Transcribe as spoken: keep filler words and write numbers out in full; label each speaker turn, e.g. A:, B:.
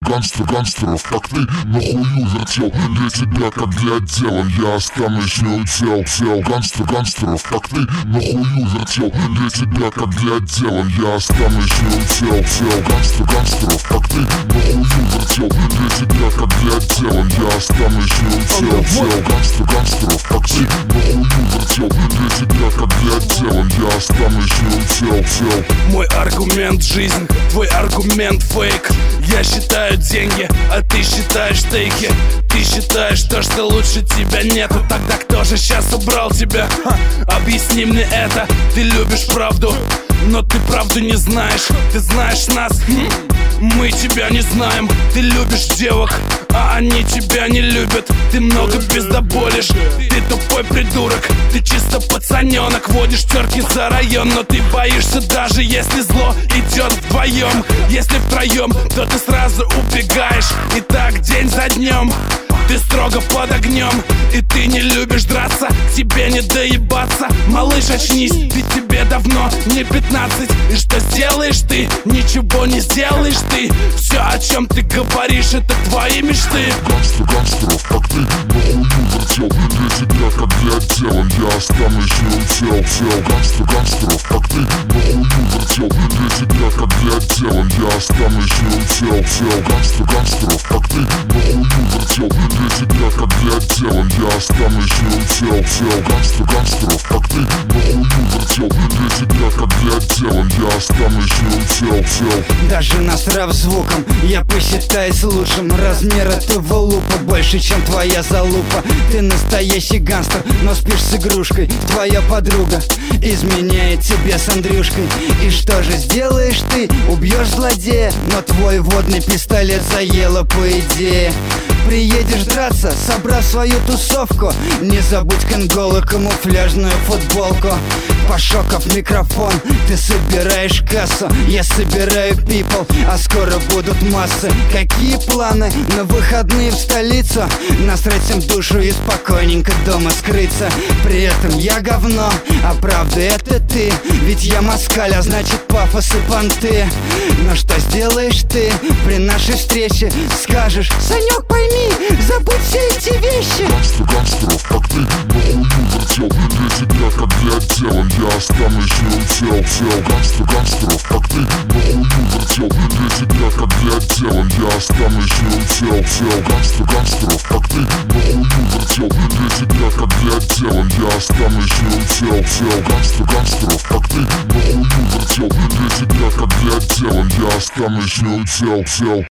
A: Гангстер, гангстеров, как ты, нахую зател. Для тебя, как для дела, я останусь не утел, сел. Гангстер, гангстеров, как ты, нахую зател. Для тебя, как для дела, я останусь не утел, сел. Гангстер, гангстеров, как ты, нахую зател. Для тебя, как для дела, я останусь не утел, сел. Гангстер, гангстеров, как ты, нахую зател. Для тебя, как для дела, я останусь не утел, сел.
B: Мой аргумент — жизнь, твой аргумент — фейк. Я считаю деньги, а ты считаешь стейки. Ты считаешь то, что лучше тебя нету. Тогда кто же сейчас убрал тебя? Ха, объясни мне это. Ты любишь правду, но ты правду не знаешь. Ты знаешь нас, хм? Мы тебя не знаем. Ты любишь девок, а они тебя не любят. Ты много пиздоболишь, ты тупой придурок. Ты чисто пацаненок, водишь терки за район. Но ты боишься, даже если зло идет вдвоем. Если втроем, то ты сразу убегаешь. И так день за днем ты строго под огнем. И ты не любишь драться, к тебе не доебаться. Малыш, очнись, ведь тебе давно не пятнадцать. И что сделаешь ты? Ничего не сделаешь ты. Все, о чем ты говоришь, это твои мечты.
A: Гангстер, гангстеров, как ты, нахую зател. Для тебя, как для дела, я останусь не утел, сел. Гангстер, гангстеров, как ты, нахую зател. Для тебя, как для дела, я останусь не утел, сел. Гангстер, гангстеров, как ты, нахую зател. Для тебя, как для дела, я останусь не утел, сел. Гангстер, гангстеров, как ты, нахую зател. Для тебя, как для дела, я останусь не утел, сел.
C: Даже насрав звуком, я посчитаюсь лучшим. Размер этого лупа больше, чем твоя залупа. Ты настоящий гангстер, но спишь с игрушкой. Твоя подруга изменяет тебе с Андрюшкой. И что же сделаешь ты? Убьешь злодея, но твой водный пистолет заело по идее. Приедешь драться, собрав свою тусовку. Не забудь конголы, камуфляжную футболку. Пошоков микрофон, ты собираешь кассу. Я собираю people, а скоро будут массы. Какие планы на выходные в столицу? Насрать им душу и спокойненько дома скрыться. При этом я говно, а правда это ты. Ведь я москаль, а значит пафос и понты. Но что сделаешь ты при нашей встрече? Скажешь: Санек, пойми, забудь все эти вещи.
A: Гангстер, гангстеров, как ты, нахую зател. Для тебя, как для дела, я останусь не утел, сел. Гангстер, гангстеров, как ты, нахую зател. Для тебя, как для дела, я останусь не утел, сел. Гангстер, гангстеров, как ты, нахую зател. Для тебя, как для дела, я останусь не утел, сел. Гангстер, гангстеров, как ты, нахую зател. Для тебя, как для дела, я останусь не утел, сел.